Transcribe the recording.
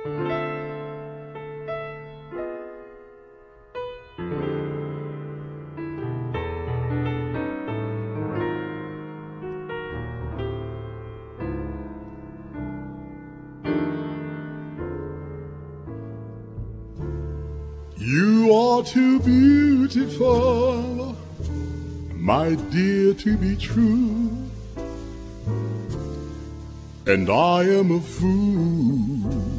You are too beautiful, my dear, to be true, and I am a fool